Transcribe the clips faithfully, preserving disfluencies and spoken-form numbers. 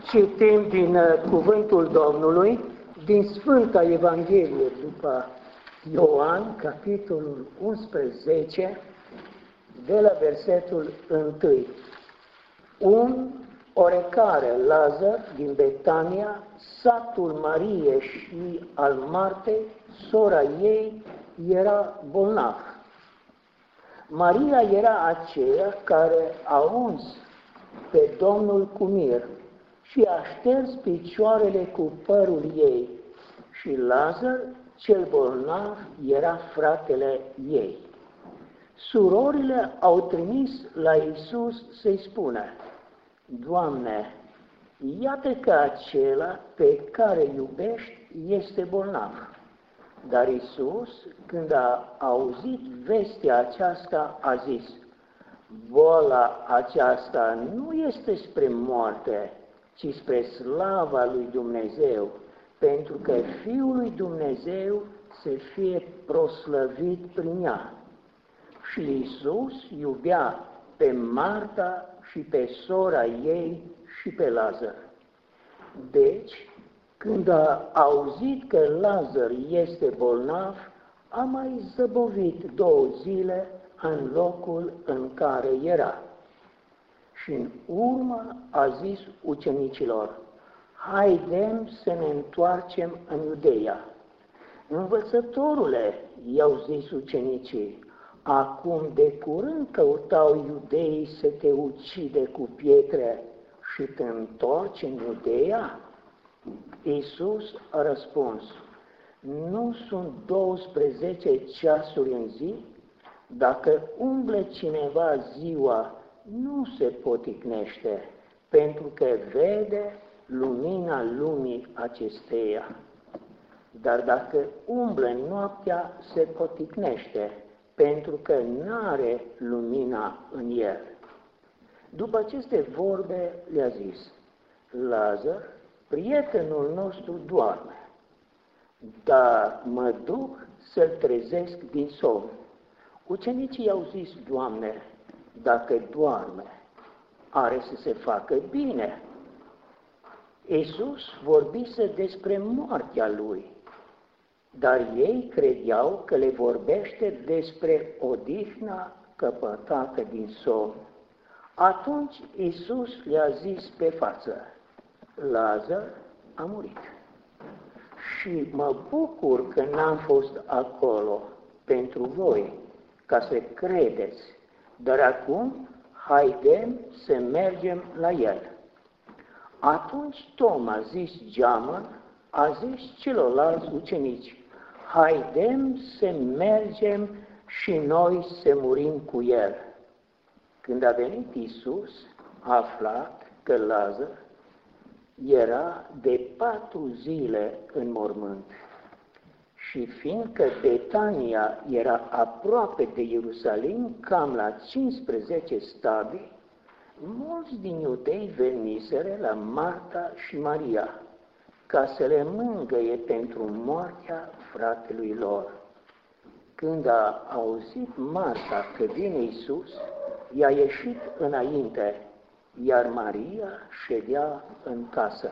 Citim din uh, Cuvântul Domnului, din Sfânta Evanghelie după Ioan, capitolul unsprezece, de la versetul unu. Un oarecare Lazar din Betania, satul Marie și al Martei, sora ei, era bolnav. Maria era aceea care a uns pe Domnul cu mir și a șters picioarele cu părul ei, și Lazar, cel bolnav, era fratele ei. Surorile au trimis la Iisus să-i spună: Doamne, iată că acela pe care iubești este bolnav. Dar Iisus, când a auzit vestea aceasta, a zis: boala aceasta nu este spre moarte, ci spre slava lui Dumnezeu, pentru că Fiul lui Dumnezeu să fie proslăvit prin ea. Și Iisus iubea pe Marta și pe sora ei și pe Lazar. Deci, când a auzit că Lazar este bolnav, a mai zăbovit două zile în locul în care era. Și în urmă a zis ucenicilor: haidem să ne întoarcem în Iudeia. Învățătorule, i-au zis ucenicii, acum de curând căutau iudeii să te ucide cu pietre și te întorci în Iudeia? Iisus a răspuns: nu sunt douăsprezece ceasuri în zi? Dacă umble cineva ziua, nu se poticnește, pentru că vede lumina lumii acesteia. Dar dacă umblă noaptea, se poticnește, pentru că n-are lumina în el. După aceste vorbe le-a zis: Lazar, prietenul nostru, doarme, dar mă duc să-l trezesc din somn. Ucenicii i-au zis: Doamne, dacă doarme, are să se facă bine. Iisus vorbise despre moartea lui, dar ei credeau că le vorbește despre odihna căpătată din somn. Atunci Iisus le-a zis pe față: Lazar a murit. Și mă bucur că n-am fost acolo pentru voi, ca să credeți, dar acum haidem să mergem la el. Atunci Toma, zis Geamăn, a zis celorlalți ucenici: haidem să mergem și noi să murim cu el. Când a venit Iisus, a aflat că Lazar era de patru zile în mormânt. Și fiindcă Betania era aproape de Ierusalim, cam la cincisprezece stadii, mulți din iudei veniseră la Marta și Maria, ca să le mângâie pentru moartea fratelui lor. Când a auzit Marta că vine Iisus, i-a ieșit înainte, iar Maria ședea în casă.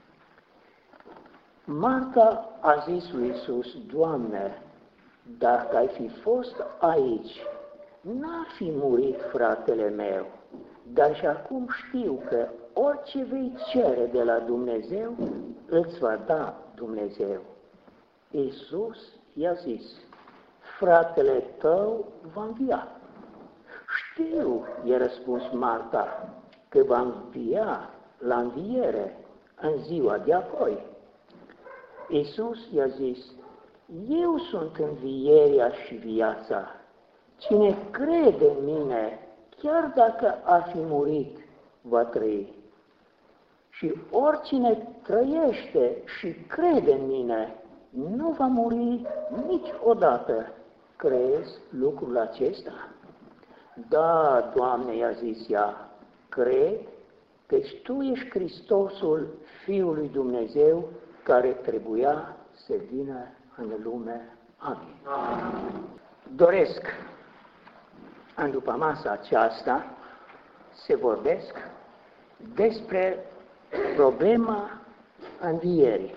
Marta a zis lui Iisus: Doamne, dacă ai fi fost aici, n-ar fi murit fratele meu, dar și acum știu că orice vei cere de la Dumnezeu, îți va da Dumnezeu. Iisus i-a zis: fratele tău va învia. Știu, i-a răspuns Marta, că va învia la înviere în ziua de apoi. Iisus i-a zis: eu sunt învierea și viața. Cine crede în mine, chiar dacă a fi murit, va trăi. Și oricine trăiește și crede în mine, nu va muri niciodată. Crezi lucrul acesta? Da, Doamne, i-a zis ea, cred căci Tu ești Hristosul, Fiul lui Dumnezeu, care trebuia să vină în lume. Amin. Amin. Doresc în după masa aceasta să vorbesc despre problema învierii.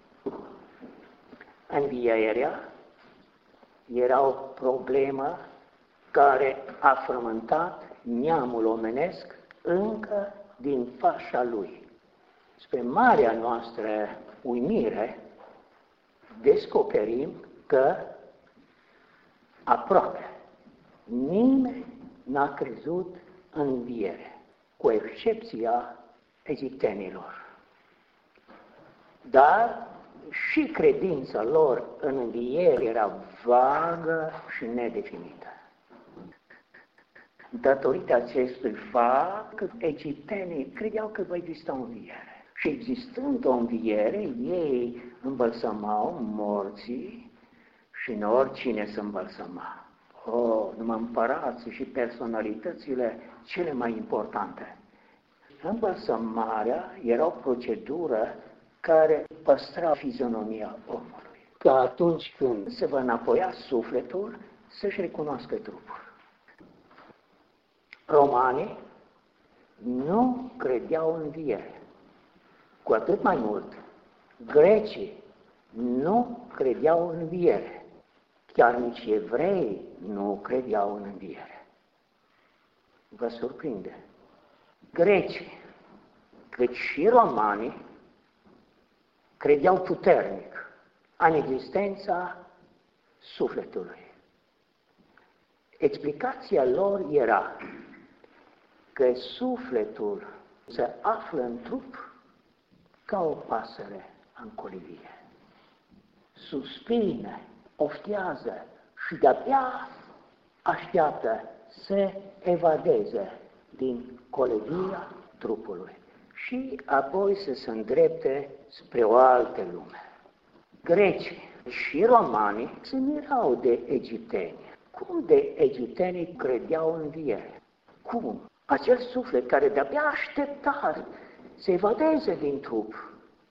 Învierea era o problemă care a frământat neamul omenesc încă din fașa lui. Spre marea noastră uimire, descoperim că aproape nimeni n-a crezut în înviere, cu excepția egiptenilor. Dar și credința lor în înviere era vagă și nedefinită. Datorită acestui fapt, egiptenii credeau că va exista o înviere. Și existând o înviere, ei îmbălsămau morții și în oricine se îmbălsăma. Oh, numai împărații și personalitățile cele mai importante. Îmbălsămarea era o procedură care păstra fizionomia omului. Că atunci când se va înapoia sufletul, să-și recunoască trupul. Romanii nu credeau în înviere. Cu atât mai mult, grecii nu credeau în înviere. Chiar nici evrei nu credeau în înviere. Vă surprinde. Grecii, cât și romanii, credeau puternic în existența sufletului. Explicația lor era că sufletul se află în trup ca o pasăre în colivie. Suspine, oftează și de-abia așteaptă să evadeze din colivia trupului și apoi să se îndrepte spre o altă lume. Grecii și romanii se mirau de egipteni. Cum de egiptenii credeau în înviere? Cum? Acel suflet care de-abia aștepta să evadeze din trup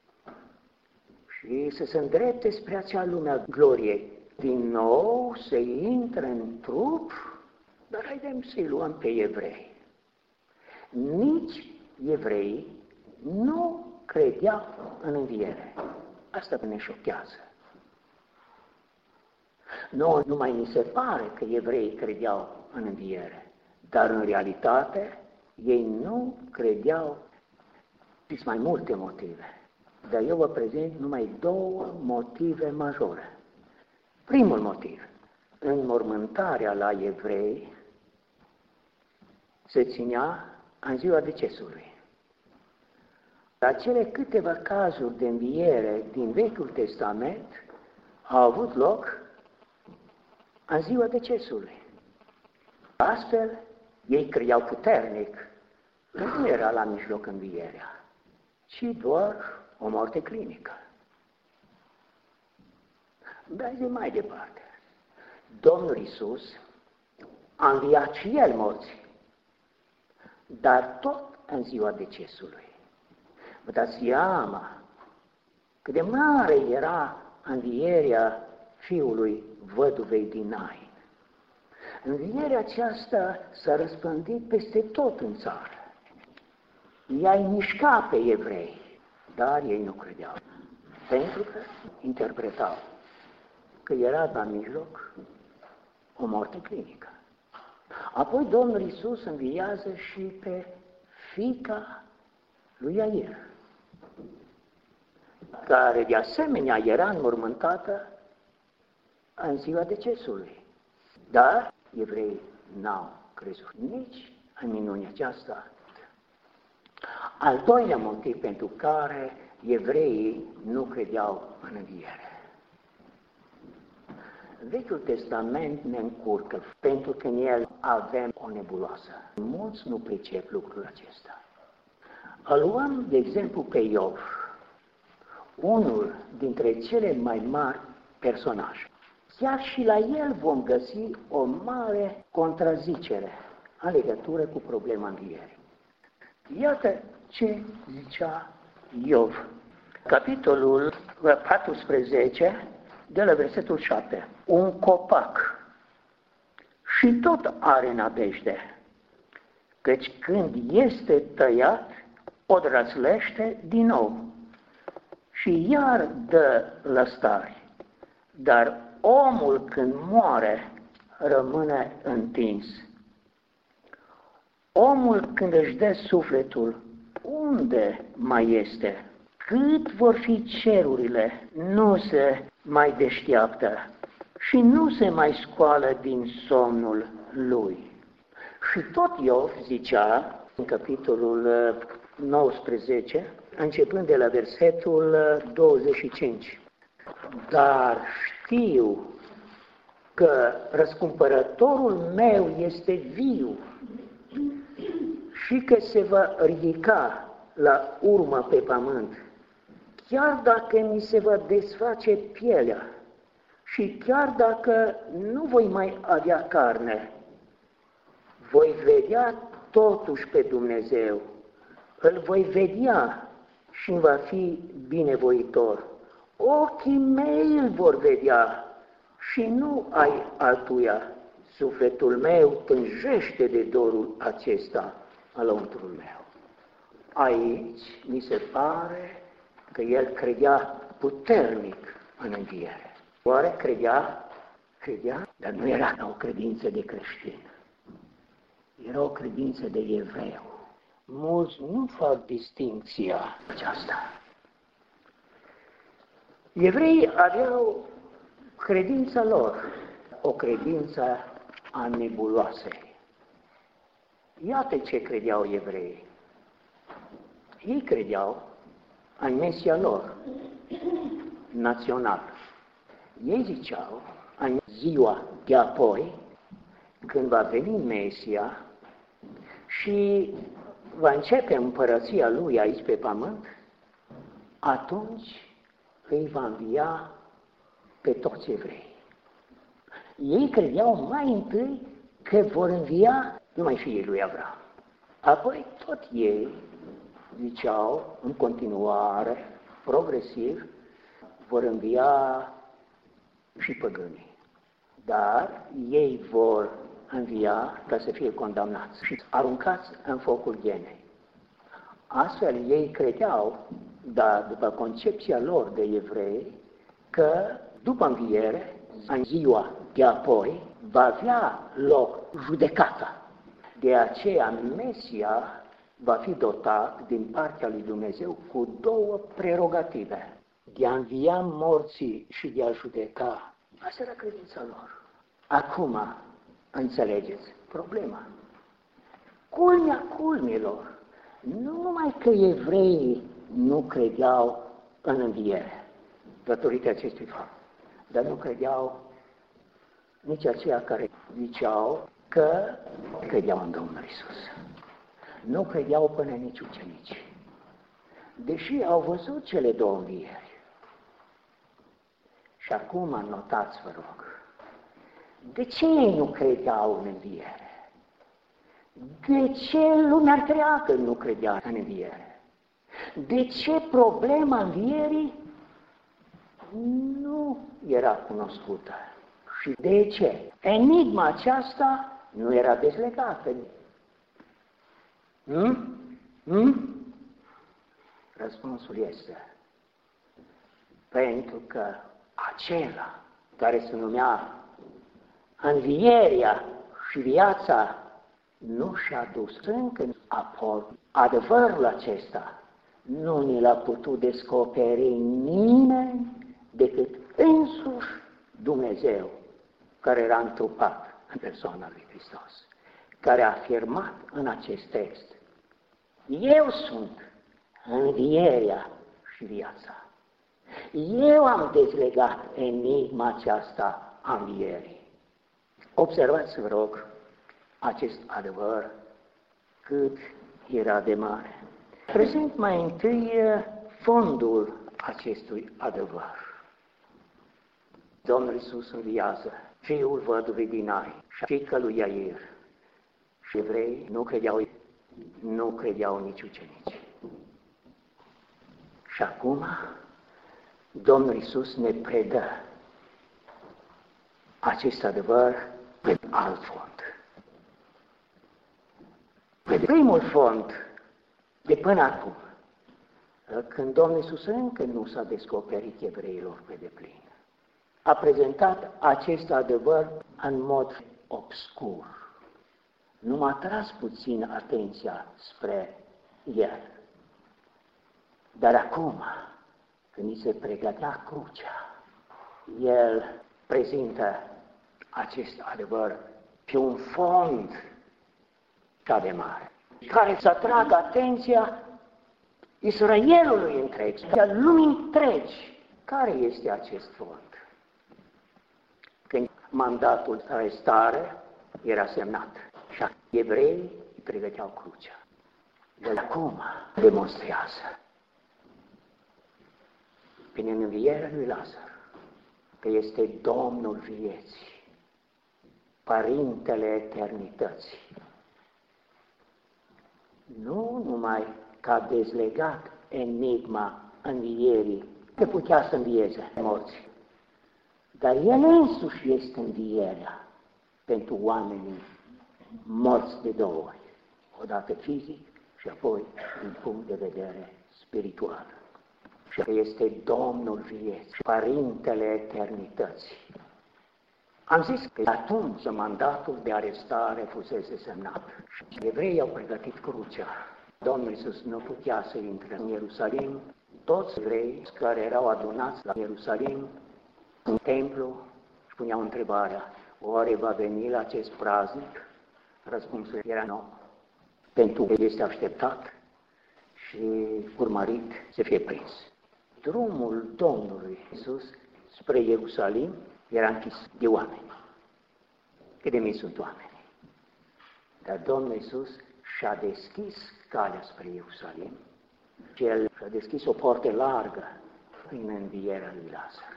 și să se îndrepte spre acea lume a gloriei, din nou să intre în trup, dar haidem să-i luăm pe evrei. Nici evreii nu credeau în înviere. Asta ne șochează. Noi nu mai ni se pare că evreii credeau în înviere, dar în realitate ei nu credeau. Sunt mai multe motive, dar eu vă prezint numai două motive majore. Primul motiv, înmormântarea la evrei se ținea în ziua decesului. Acele câteva cazuri de înviere din Vechiul Testament au avut loc în ziua decesului. Astfel, ei credeau puternic că nu era la mijloc învierea, ci doar o moarte clinică. Dar zi mai departe. Domnul Iisus a înviat și El morții, dar tot în ziua decesului. Vă dați seama cât de mare era învierea fiului văduvei din Nain. Învierea aceasta s-a răspândit peste tot în țară. Ea-i mișca pe evrei, dar ei nu credeau, pentru că interpretau că era la mijloc o moarte clinică. Apoi Domnul Iisus înviază și pe fiica lui Iair, care de asemenea era înmormântată în ziua decesului. Dar evreii n-au crezut nici în minunea aceasta. Al doilea motiv pentru care evreii nu credeau în înviere. Vechiul Testament ne încurcă, pentru că în el avem o nebuloasă. Mulți nu pricep lucrul acesta. Îl luăm, de exemplu, pe Iov, unul dintre cele mai mari personaje. Chiar și la el vom găsi o mare contrazicere în legătură cu problema învierii. Iată ce zicea Iov. Capitolul paisprezece, de la versetul șapte. Un copac și tot are nădejde, căci când este tăiat, o drățlește din nou și iar dă lăstari. Dar omul când moare rămâne întins. Omul când își dă sufletul, unde mai este? Cât vor fi cerurile, nu se mai deșteaptă și nu se mai scoală din somnul lui. Și tot Iov zicea, în capitolul nouăsprezece, începând de la versetul douăzeci și cinci, dar știu că răscumpărătorul meu este viu și că se va ridica la urmă pe pământ, chiar dacă mi se va desface pielea și chiar dacă nu voi mai avea carne, voi vedea totuși pe Dumnezeu, îl voi vedea și îmi va fi binevoitor. Ochii mei îl vor vedea și nu ai altuia. Sufletul meu tânjește de dorul acesta al lăuntrul meu. Aici mi se pare că el credea puternic în înviere. Oare credea? Credea, dar nu era o credință de creștin. Era o credință de evreu. Mulți nu fac distincția aceasta. Evreii aveau credința lor, o credință a nebuloasei. Iată ce credeau evreii. Ei credeau în Mesia lor, național. Ei ziceau, în ziua de apoi, când va veni Mesia și va începe împărăția lui aici pe pământ, atunci îi va învia pe toți evrei. Ei credeau mai întâi că vor învia numai fiii lui Avram. Apoi tot ei ziceau în continuare, progresiv, vor învia și păgânii. Dar ei vor învia ca să fie condamnați și aruncați în focul ghenei. Astfel ei credeau, dar după concepția lor de evrei, că după înviere, în ziua de apoi, va avea loc judecata. De aceea Mesia va fi dotat din partea lui Dumnezeu cu două prerogative: de a învia morții și de a judeca. Asta era credința lor. Acum înțelegeți problema. Culmea culmilor, nu numai că evreii nu credeau în înviere, datorită acestui fapt, dar nu credeau nici aceia care ziceau că credeau în Domnul Iisus. Nu credeau până nici ucenicii, deși au văzut cele două învieri. Și acum notați, vă rog, de ce ei nu credeau în înviere? De ce lumea întreagă nu credea în înviere? De ce problema învierii nu era cunoscută? Și de ce enigma aceasta nu era dezlegată? Hmm? Hmm? Răspunsul este pentru că acela care se numea învierea și viața nu și-a dus încă apoi. Adevărul acesta nu ni l-a putut descoperi nimeni decât însuși Dumnezeu, care era întrupat în persoana lui Hristos, care a afirmat în acest text: eu sunt învierea și viața. Eu am dezlegat enigma aceasta a învierii. Observați, vă rog, acest adevăr cât era de mare. Prezint mai întâi fondul acestui adevăr. Domnul Iisus înviază fiul văduvei din Ai și fiica lui Iair. Și evrei nu credeau, nu credeau nici ucenici. Și acum Domnul Iisus ne predă acest adevăr pe alt fond. Pe primul fond De până acum, când Domnul Iisus încă nu s-a descoperit evreilor pe deplin, a prezentat acest adevăr în mod obscur. Nu m-a tras puțin atenția spre el. Dar acum, când îi se pregătea crucea, el prezintă acest adevăr pe un fond ca de mare, care să atragă atenția Israelului întreg, a lumii întregi. Care este acest fond? Când mandatul de arestare era semnat și evreii îi pregăteau crucea. El acum demonstrează prin învierea lui Lazar că este Domnul vieții, Părintele eternității. Nu numai că a dezlegat enigma învierii, că putea să învieze morții, dar El însuși este învierea pentru oamenii morți de două ori, odată fizic și apoi din punct de vedere spiritual. Și că este Domnul vieții, Părintele eternității. Am zis că atunci mandatul de arestare fusese semnat și evreii au pregătit crucea. Domnul Iisus nu putea să intre în Ierusalim. Toți evreii care erau adunați la Ierusalim, în templu, își puneau întrebarea: oare va veni la acest praznic? Răspunsul era nu, pentru că este așteptat și urmărit să fie prins. Drumul Domnului Iisus spre Ierusalim era închis de oameni. Cât de mii sunt oameni. Dar Domnul Iisus și-a deschis calea spre Ierusalim și El și-a deschis o portă largă prin învierea lui Lazar.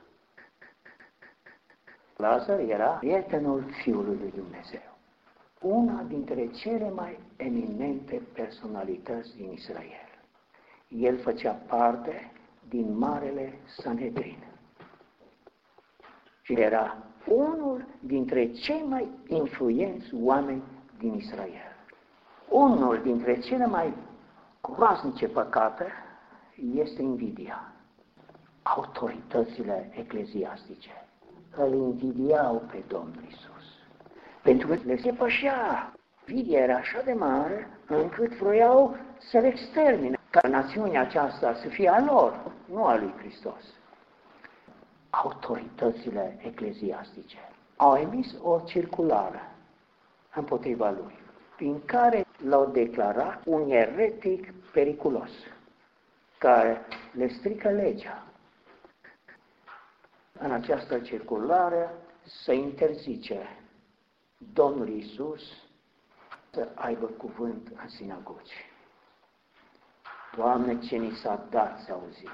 Lazar era prietenul Fiului lui Dumnezeu, una dintre cele mai eminente personalități din Israel. El făcea parte din Marele Sanhedrin și era unul dintre cei mai influenți oameni din Israel. Unul dintre cele mai groaznice păcate este invidia. Autoritățile ecleziastice îl invidiau pe Domnul Iisus, pentru că le se pășea. Invidia era așa de mare încât vroiau să le extermine, ca națiunea aceasta să fie a lor, nu a lui Hristos. Autoritățile ecleziastice au emis o circulară împotriva lui, prin care l-au declarat un eretic periculos, care le strică legea. În această circulară se interzice Domnul Iisus să aibă cuvânt în sinagogi. Doamne, ce ni s-a dat să auzim!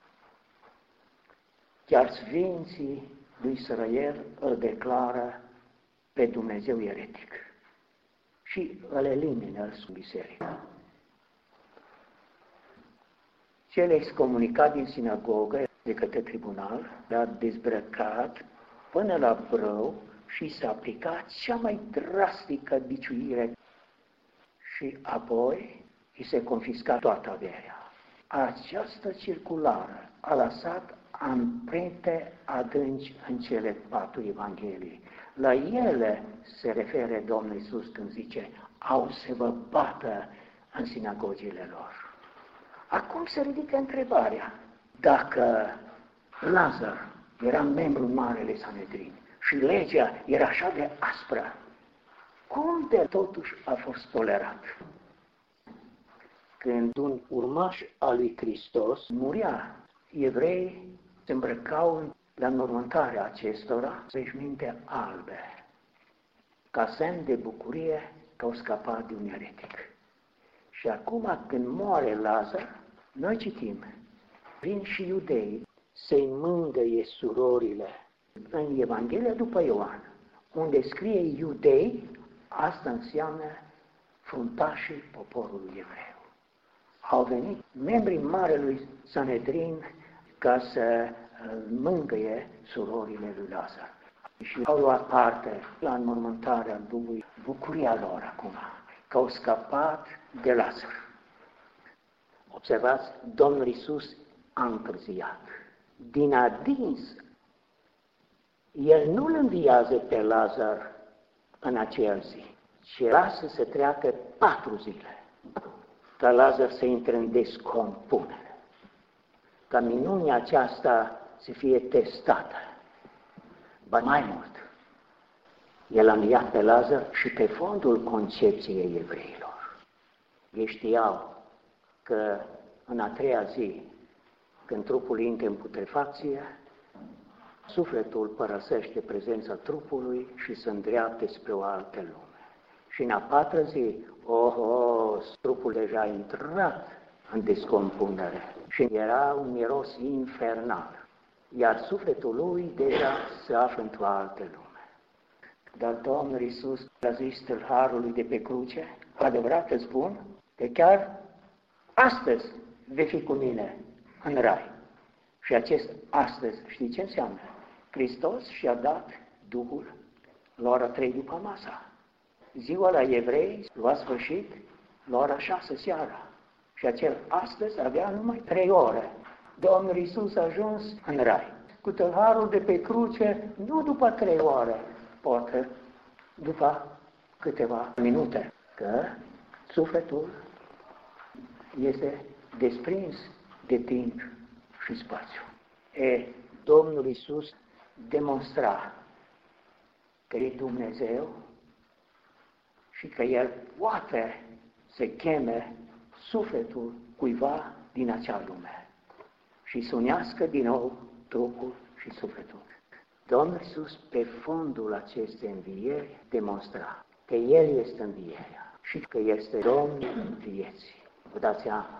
Chiar sfinții lui Israel îl declară pe Dumnezeu eretic și îl elimină în biserică. Cel excomunicat din sinagogă de către tribunal l-a dezbrăcat până la brâu și s-a aplicat cea mai drastică biciuire și apoi îi se confisca toată averea. Această circulară a lăsat amprente adânci în cele patru evanghelii. La ele se referă Domnul Iisus când zice: au să vă bată în sinagogile lor. Acum se ridică întrebarea: dacă Lazar era membru în Marele Sanhedrin și legea era așa de aspră, cum de totuși a fost tolerat? Când un urmaș al lui Hristos murea, evreii se îmbrăcau la înmormântarea acestora veșminte albe, ca semn de bucurie că au scăpat de un eretic. Și acum când moare Lazar, noi citim: vin și iudeii să-i mângâie surorile. În Evanghelia după Ioan, unde scrie iudei, asta înseamnă fruntașii poporului evreu. Au venit membrii Marelui Sanhedrin ca să mângâie surorile lui Lazar. Și au luat parte la înmormântarea lui, bucuria lor acum, că au scăpat de Lazar. Observați, Domnul Iisus a întârziat. Din adins, El nu îl înviază pe Lazar în aceea zi, ci lasă să treacă patru zile, ca Lazar să intre în descompunere, ca minunea aceasta să fie testată. Ba mai mult, El a înviat pe Lazar și pe fondul concepției evreilor. Ei știau că în a treia zi, când trupul intră în putrefacție, sufletul părăsește prezența trupului și se îndreaptă spre o altă lume. Și în a patra zi, oh, oh, trupul deja a intrat în descompunere și era un miros infernal, iar sufletul lui deja se află într-o altă lume. Dar Domnul Iisus a zis tâlharului de pe cruce, adevărat îți spun, că chiar astăzi vei fi cu mine în rai. Și acest astăzi, știi ce înseamnă? Hristos și-a dat Duhul la ora trei după masa. Ziua la evrei l-a sfârșit la ora șase seara. Și acel astăzi avea numai trei ore. Domnul Iisus a ajuns în rai. Cu tâlharul de pe cruce, nu după trei ore, poate după câteva minute, că sufletul este desprins de timp și spațiu. E, Domnul Iisus demonstra că e Dumnezeu și că El poate să cheme sufletul cuiva din acea lume și să unească din nou trupul și sufletul. Domnul Iisus, pe fondul acestei învieri, demonstra că El este învierea și că este Domnul vieții. Vă dați seama?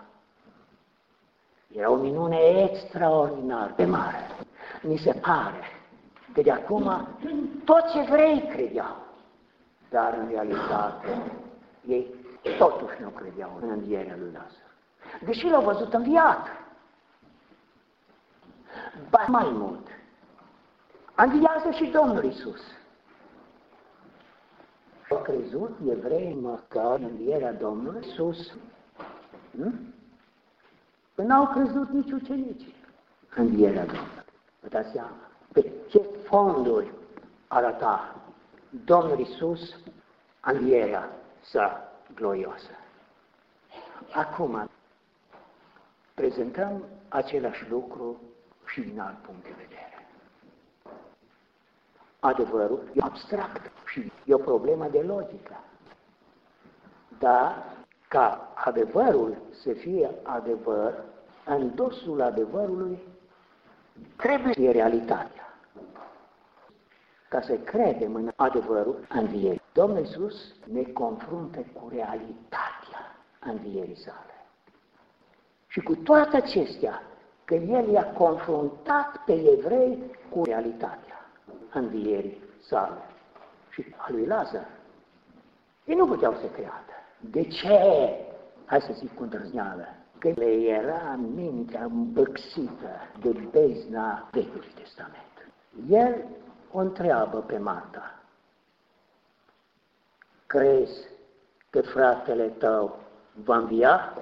Era o minune extraordinar de mare. Mi se pare că de acum toți evrei credeau, dar în realitate ei totuși nu credeau în învierea lui Lazar. Deși l-au văzut înviat. Ba mai mult, înviază și Domnul Iisus. Au crezut evrei măcar în învierea Domnului Iisus. Hmm? N-au crezut nici ucenicii în învierea Domnului. Vă dați seama pe ce fonduri arăta Domnul Iisus învierea sa glorioasă. Acum prezentăm același lucru și din alt punct de vedere. Adevărul e abstract și e o problemă de logică. Dar ca adevărul să fie adevăr, în dosul adevărului trebuie să fie realitatea. Ca să credem în adevărul învierii, Domnul Iisus ne confruntă cu realitatea învierii sale. Și cu toate acestea, că El i-a confruntat pe evrei cu realitatea învierii sale și a lui Lazar, ei nu puteau să creadă. De ce? Hai să zic cu îndrăzneală, că le era mintea îmbăxită de bezna Vechiului Testament. El o întreabă pe Marta, crezi că fratele tău va învia?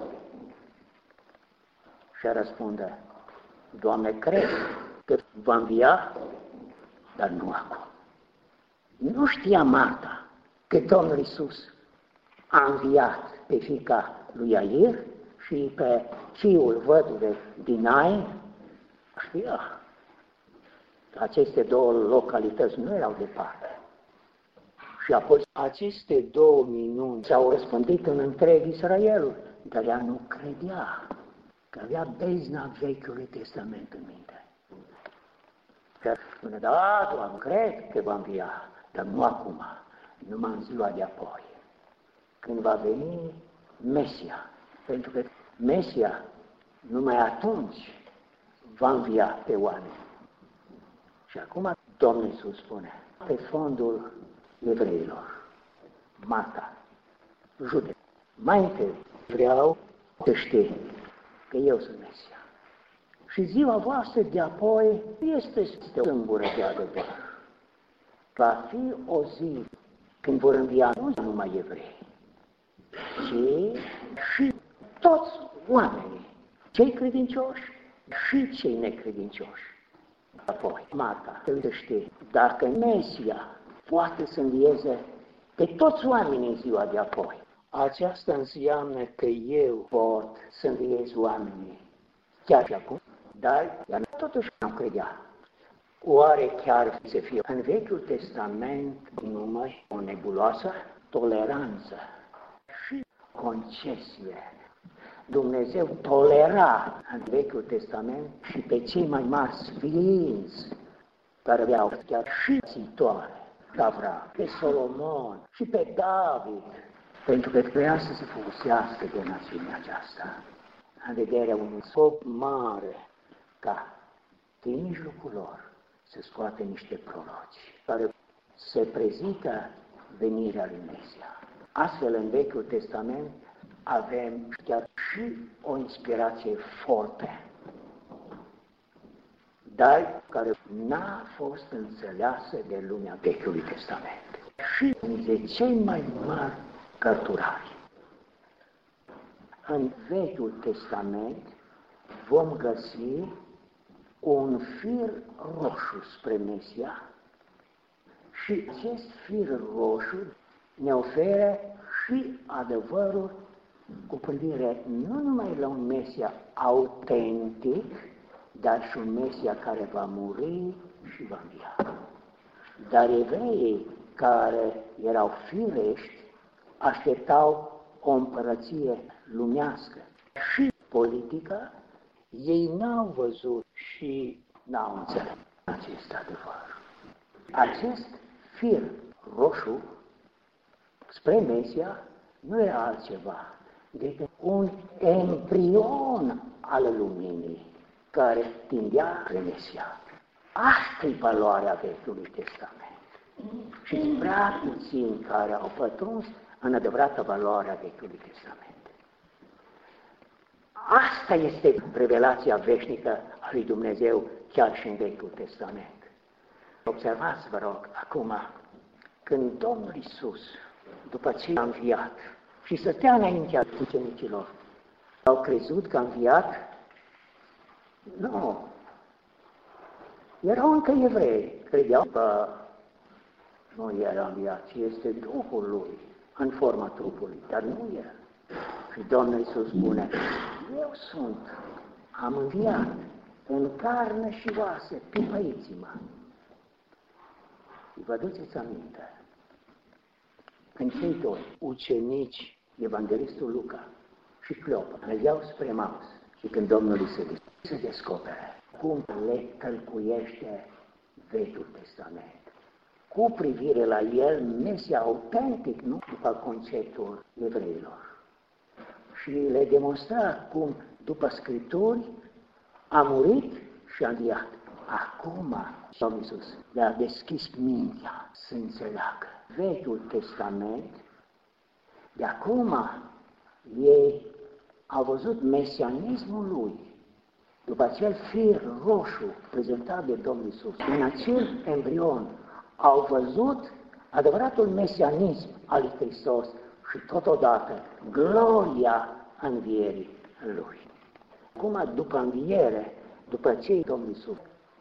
Și răspunde, Doamne, cred că va învia, dar nu acum. Nu știa Marta că Domnul Iisus a înviat pe fiica lui Iair și pe fiul văduvei din Nain. Știa. Aceste două localități nu erau departe. Și apoi aceste două minuni s-au răspândit în întreg Israelul, dar ea nu credea că avea bezna Vechiului Testament în minte. Că spune, da, Doamne, cred că va învia, dar nu acum, numai în ziua de apoi, când va veni Mesia. Pentru că Mesia numai atunci va învia pe oameni. Și acum Domnul Iisus spune, pe fondul evreilor, Marta, judec. Mai întâi vreau să știi că eu sunt Mesia. Și ziua voastră de apoi este o singură de adevăr. Va fi o zi când vor învia nu numai evrei, ci și toți oamenii cei credincioși și cei necredincioși. Apoi, Marta trebuie să știe, dacă Mesia poate să învieze pe toți oamenii în ziua de apoi, aceasta înseamnă că eu pot să înviez oamenii chiar și acum, dar ea totuși nu credea. Oare chiar să fie în Vechiul Testament numai o nebuloasă? Toleranță și concesie. Dumnezeu tolera în Vechiul Testament și pe cei mai mari sfinți care aveau chiar și țitoare, Avram, pe Solomon și pe David, pentru că trebuia să se folosească de națiunea aceasta în vederea unui scop mare ca din mijlocul lor să scoate niște proroci care se prezică venirea lui Mesia. Astfel, în Vechiul Testament avem chiar și o inspirație forte, dar care n-a fost înțeleasă de lumea Vechiului Testament și de cei mai mari cărturari. În Vechiul Testament vom găsi un fir roșu spre Mesia și acest fir roșu ne oferă și adevărul cu privire nu numai la un Mesia autentic, dar și un Mesia care va muri și va învia. Dar evreii care erau firești așteptau o împărăție lumească și politică, ei n-au văzut și n-au înțeles acest adevăr. Acest fir roșu spre Mesia nu era altceva decât un embrion al luminii care tindea spre Mesia. Asta e valoarea Vechiului Testament. Și prea puțini care au pătruns în adevărata valoarea Vechiului Testament. Asta este revelația veșnică a lui Dumnezeu chiar și în Vechiul Testament. Observați, vă rog, acum, când Domnul Iisus, după ce a înviat și stătea înaintea ucenicilor, au crezut că a înviat? Nu. Erau încă evrei, credeau că nu era înviat, ci este Duhul lui în forma trupului, dar nu el. Și Domnul Iisus spune, eu sunt, am înviat în carne și oase, pipăiți-mă. Vă duceți aminte, când cei doi ucenici, evanghelistul Luca și Cleopa, mergeau spre Maus și când Domnul îi se, se descopere cum le tălcuiește Vechiul Testament, cu privire la el, Mesia autentic, nu după conceptul evreilor. Și le demonstra cum, după Scripturi, a murit și a înviat. Acum, Domnul Iisus le-a deschis mintea să înțeleagă Vechiul Testament. De acum, ei au văzut mesianismul lui, după acel fir roșu prezentat de Domnul Iisus. În acel embrion au văzut adevăratul mesianism al lui Hristos și totodată gloria învierii lui. Acum, după înviere, după ce Domnul Iisus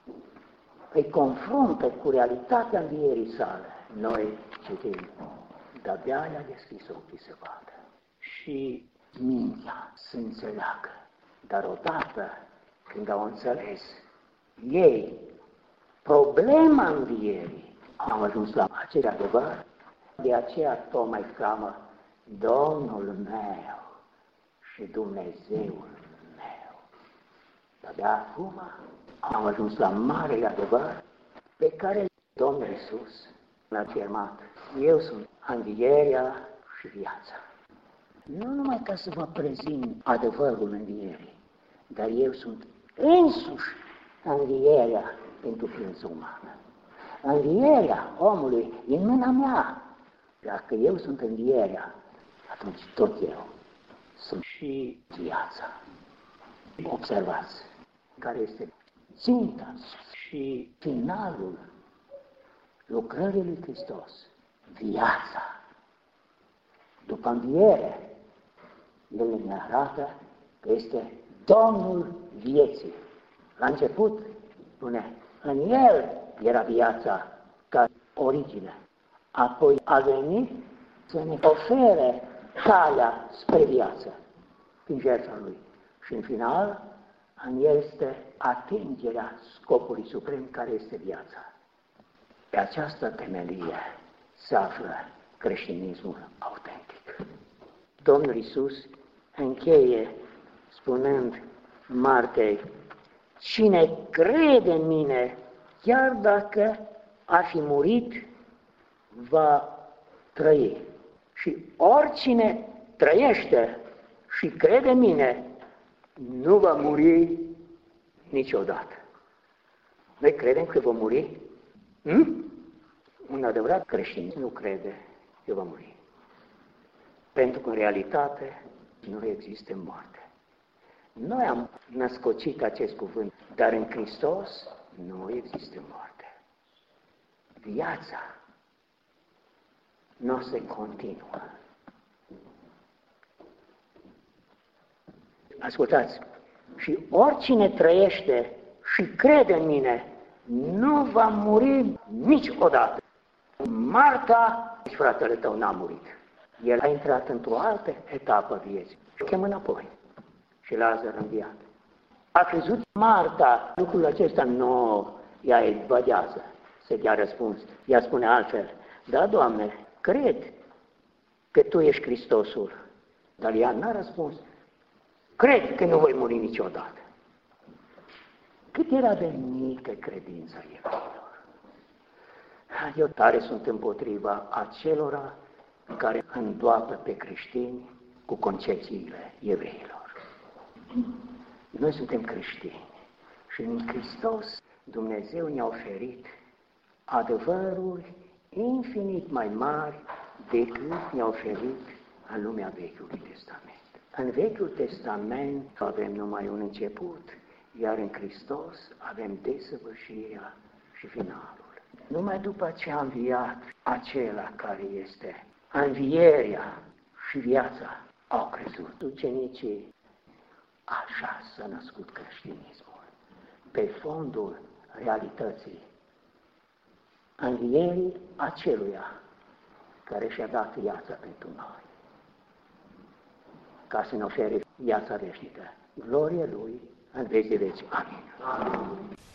îi confruntă cu realitatea învierii sale, noi citim, de-abia i-a deschis ochii să vadă și mintea să înțeleagă. Dar odată când au înțeles ei problema învierii, au ajuns la acel adevăr, de aceea Toma exclamă, Domnul meu și Dumnezeul meu. Dar de acum am ajuns la marele adevăr pe care Domnul Iisus l-a afirmat. Eu sunt învierea și viața. Nu numai ca să vă prezint adevărul învierii, dar eu sunt însuși învierea pentru ființa umană. Învierea omului e în mâna mea. Dacă eu sunt învierea, atunci tot eu sunt și viața. Observați care este ținta și finalul lucrării lui Hristos, viața. După înviere, El ne arată că este Domnul vieții. La început, spune, în El era viața ca origine. Apoi a venit să ne ofere calea spre viață prin jertfa Lui. Și în final, în El este atingerea scopului suprem care este viața. Pe această temelie se află creștinismul autentic. Domnul Iisus încheie spunând Martei, cine crede în mine, chiar dacă ar fi murit, va trăi. Și oricine trăiește și crede în mine, nu va muri niciodată. Noi credem că vom muri? Hm? Un adevărat creștin nu crede că va muri. Pentru că în realitate nu există moarte. Noi am născocit acest cuvânt, dar în Hristos nu există moarte. Viața nu se continuă. Ascultați, și oricine trăiește și crede în mine, nu va muri niciodată. Marta, fratele tău n-a murit. El a intrat într-o altă etapă vieții și o chem înapoi. Și Lazar înviat. A crezut Marta lucrul acesta? Nu, ea îi vădează să dea răspuns. Ea spune altfel, da, Doamne, cred că Tu ești Hristosul. Dar ea n-a răspuns. Cred că nu voi muri niciodată. Cât era de mică credința evreilor. Eu tare sunt împotriva acelora care îndoapă pe creștini cu concepțiile evreilor. Noi suntem creștini și în Hristos Dumnezeu ne-a oferit adevăruri infinit mai mari decât ne-a oferit în lumea Vechiului Testament. În Vechiul Testament avem numai un început, iar în Hristos avem desăvârșirea și finalul. Numai după ce a înviat acela care este învierea și viața, au crezut. Ucenicii, așa s-a născut creștinismul, pe fondul realității învierii aceluia care și-a dat viața pentru noi, ca să ne ofere viața veșnică. Glorie Lui în veci de veci. Amin. Amin.